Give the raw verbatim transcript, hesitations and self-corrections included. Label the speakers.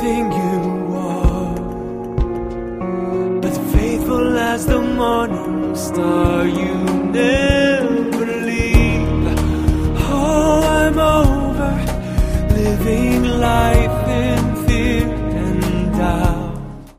Speaker 1: everything you are. But faithful as the morning star, you never